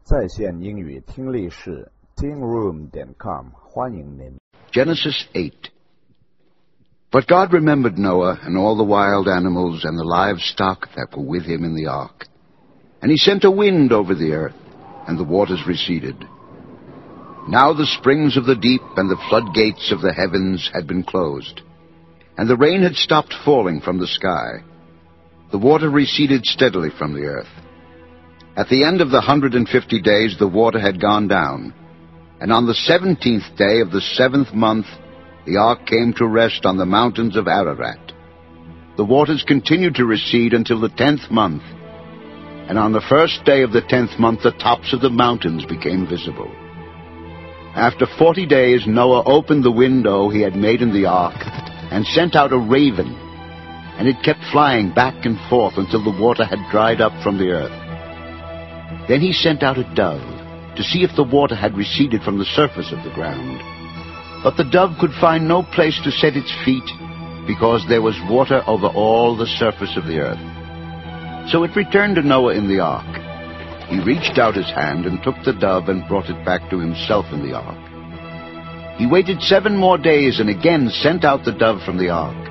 在线英语听力室 tingroom.com 欢迎您。 Genesis 8. But God remembered Noah and all the wild animals and the livestock that were with him in the ark. And he sent a wind over the earth, and the waters receded. Now the springs of the deep and the floodgates of the heavens had been closed, and the rain had stopped falling from the sky. The water receded steadily from the earth. At the end of the 150 days the water had gone down, and on the 17th day of the 7th month the ark came to rest on the mountains of Ararat. The waters continued to recede until the 10th month, and on the first day of the 10th month the tops of the mountains became visible. After 40 days Noah opened the window he had made in the ark and sent out a raven, and it kept flying back and forth until the water had dried up from the earth. Then he sent out a dove to see if the water had receded from the surface of the ground. But the dove could find no place to set its feet, because there was water over all the surface of the earth. So it returned to Noah in the ark. He reached out his hand and took the dove and brought it back to himself in the ark. He waited 7 more days and again sent out the dove from the ark.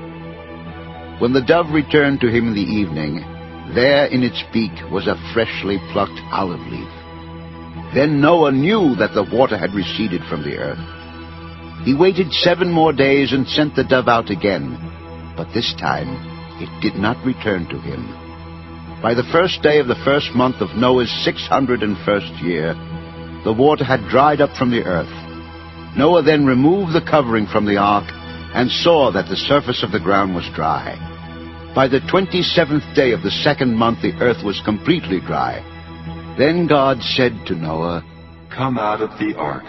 When the dove returned to him in the evening, there in its beak was a freshly plucked olive leaf. Then Noah knew that the water had receded from the earth. He waited 7 more days and sent the dove out again, but this time it did not return to him. By the first day of the 1st month of Noah's 601st year, the water had dried up from the earth. Noah then removed the covering from the ark and saw that the surface of the ground was dry. By the 27th day of the 2nd month the earth was completely dry. Then God said to Noah, "Come out of the ark,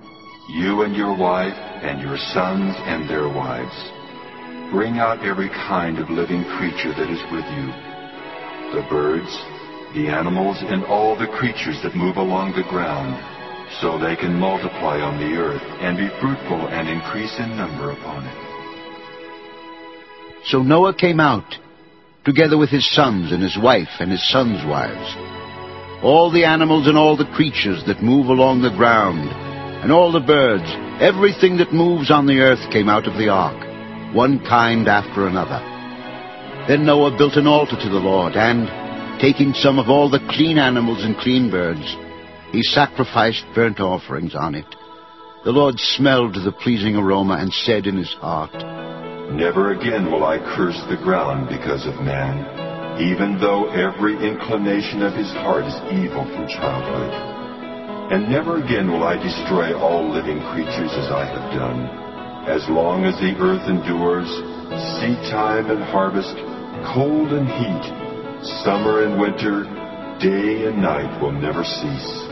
you and your wife and your sons and their wives. Bring out every kind of living creature that is with you, the birds, the animals, and all the creatures that move along the ground, so they can multiply on the earth and be fruitful and increase in number upon it." So Noah came out, together with his sons and his wife and his sons' wives. All the animals and all the creatures that move along the ground, and all the birds, everything that moves on the earth came out of the ark, one kind after another. Then Noah built an altar to the Lord, and, taking some of all the clean animals and clean birds, he sacrificed burnt offerings on it. The Lord smelled the pleasing aroma and said in his heart, "Never again will I curse the ground because of man, even though every inclination of his heart is evil from childhood. And never again will I destroy all living creatures as I have done. As long as the earth endures, seedtime and harvest, cold and heat, summer and winter, day and night will never cease.